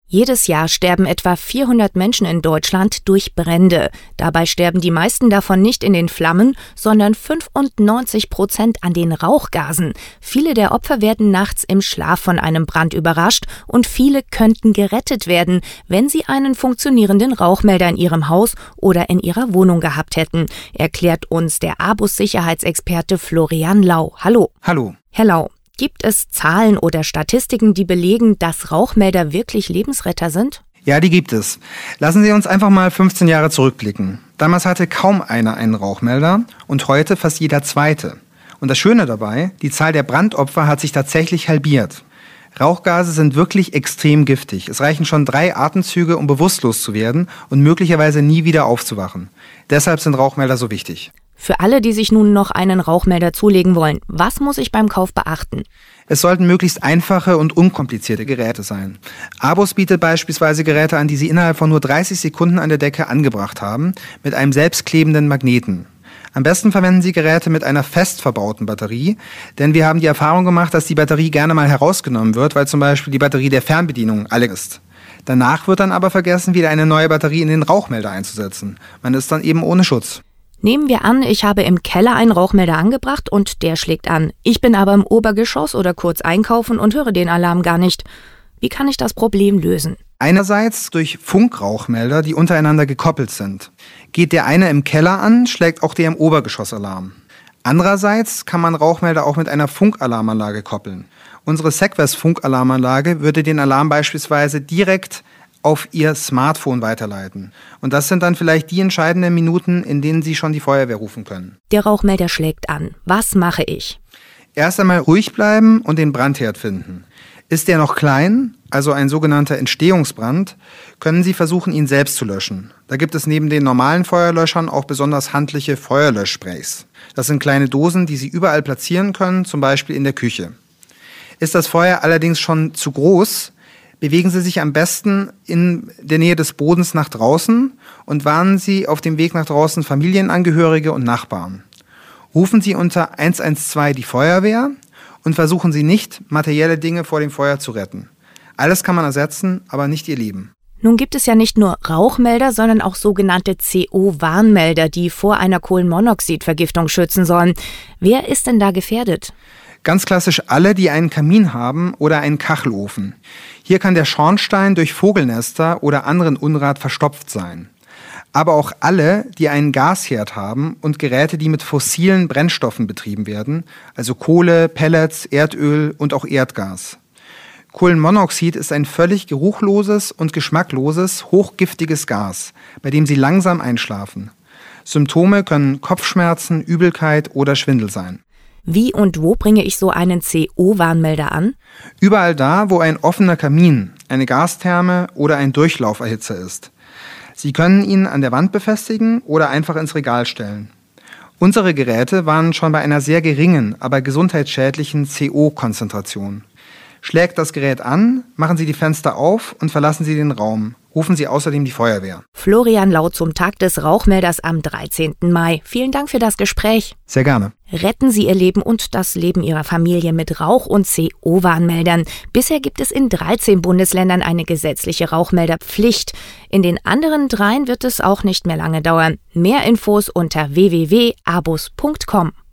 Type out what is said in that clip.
Jedes Jahr sterben etwa 400 Menschen in Deutschland durch Brände. Dabei sterben die meisten davon nicht in den Flammen, sondern 95% an den Rauchgasen. Viele der Opfer werden nachts im Schlaf von einem Brand überrascht und viele könnten gerettet werden, wenn sie einen funktionierenden Rauchmelder in ihrem Haus oder in ihrer Wohnung gehabt hätten, erklärt uns der ABUS-Sicherheitsexperte Florian Lau. Hallo. Hallo. Herr Lau. Gibt es Zahlen oder Statistiken, die belegen, dass Rauchmelder wirklich Lebensretter sind? Ja, die gibt es. Lassen Sie uns einfach mal 15 Jahre zurückblicken. Damals hatte kaum einer einen Rauchmelder und heute fast jeder zweite. Und das Schöne dabei, die Zahl der Brandopfer hat sich tatsächlich halbiert. Rauchgase sind wirklich extrem giftig. Es reichen schon 3 Atemzüge, um bewusstlos zu werden und möglicherweise nie wieder aufzuwachen. Deshalb sind Rauchmelder so wichtig. Für alle, die sich nun noch einen Rauchmelder zulegen wollen, was muss ich beim Kauf beachten? Es sollten möglichst einfache und unkomplizierte Geräte sein. ABUS bietet beispielsweise Geräte an, die Sie innerhalb von nur 30 Sekunden an der Decke angebracht haben, mit einem selbstklebenden Magneten. Am besten verwenden Sie Geräte mit einer fest verbauten Batterie, denn wir haben die Erfahrung gemacht, dass die Batterie gerne mal herausgenommen wird, weil zum Beispiel die Batterie der Fernbedienung alle ist. Danach wird dann aber vergessen, wieder eine neue Batterie in den Rauchmelder einzusetzen. Man ist dann eben ohne Schutz. Nehmen wir an, ich habe im Keller einen Rauchmelder angebracht und der schlägt an. Ich bin aber im Obergeschoss oder kurz einkaufen und höre den Alarm gar nicht. Wie kann ich das Problem lösen? Einerseits durch Funkrauchmelder, die untereinander gekoppelt sind. Geht der eine im Keller an, schlägt auch der im Obergeschoss Alarm. Andererseits kann man Rauchmelder auch mit einer Funkalarmanlage koppeln. Unsere Sequest-Funkalarmanlage würde den Alarm beispielsweise direkt auf Ihr Smartphone weiterleiten. Und das sind dann vielleicht die entscheidenden Minuten, in denen Sie schon die Feuerwehr rufen können. Der Rauchmelder schlägt an. Was mache ich? Erst einmal ruhig bleiben und den Brandherd finden. Ist der noch klein, also ein sogenannter Entstehungsbrand, können Sie versuchen, ihn selbst zu löschen. Da gibt es neben den normalen Feuerlöschern auch besonders handliche Feuerlöschsprays. Das sind kleine Dosen, die Sie überall platzieren können, zum Beispiel in der Küche. Ist das Feuer allerdings schon zu groß, bewegen Sie sich am besten in der Nähe des Bodens nach draußen und warnen Sie auf dem Weg nach draußen Familienangehörige und Nachbarn. Rufen Sie unter 112 die Feuerwehr und versuchen Sie nicht, materielle Dinge vor dem Feuer zu retten. Alles kann man ersetzen, aber nicht Ihr Leben. Nun gibt es ja nicht nur Rauchmelder, sondern auch sogenannte CO-Warnmelder, die vor einer Kohlenmonoxidvergiftung schützen sollen. Wer ist denn da gefährdet? Ganz klassisch alle, die einen Kamin haben oder einen Kachelofen. Hier kann der Schornstein durch Vogelnester oder anderen Unrat verstopft sein. Aber auch alle, die einen Gasherd haben und Geräte, die mit fossilen Brennstoffen betrieben werden, also Kohle, Pellets, Erdöl und auch Erdgas. Kohlenmonoxid ist ein völlig geruchloses und geschmackloses, hochgiftiges Gas, bei dem Sie langsam einschlafen. Symptome können Kopfschmerzen, Übelkeit oder Schwindel sein. Wie und wo bringe ich so einen CO-Warnmelder an? Überall da, wo ein offener Kamin, eine Gastherme oder ein Durchlauferhitzer ist. Sie können ihn an der Wand befestigen oder einfach ins Regal stellen. Unsere Geräte waren schon bei einer sehr geringen, aber gesundheitsschädlichen CO-Konzentration. Schlägt das Gerät an, machen Sie die Fenster auf und verlassen Sie den Raum. Rufen Sie außerdem die Feuerwehr. Florian Lau zum Tag des Rauchmelders am 13. Mai. Vielen Dank für das Gespräch. Sehr gerne. Retten Sie Ihr Leben und das Leben Ihrer Familie mit Rauch- und CO-Warnmeldern. Bisher gibt es in 13 Bundesländern eine gesetzliche Rauchmelderpflicht. In den anderen 3 wird es auch nicht mehr lange dauern. Mehr Infos unter www.abus.com.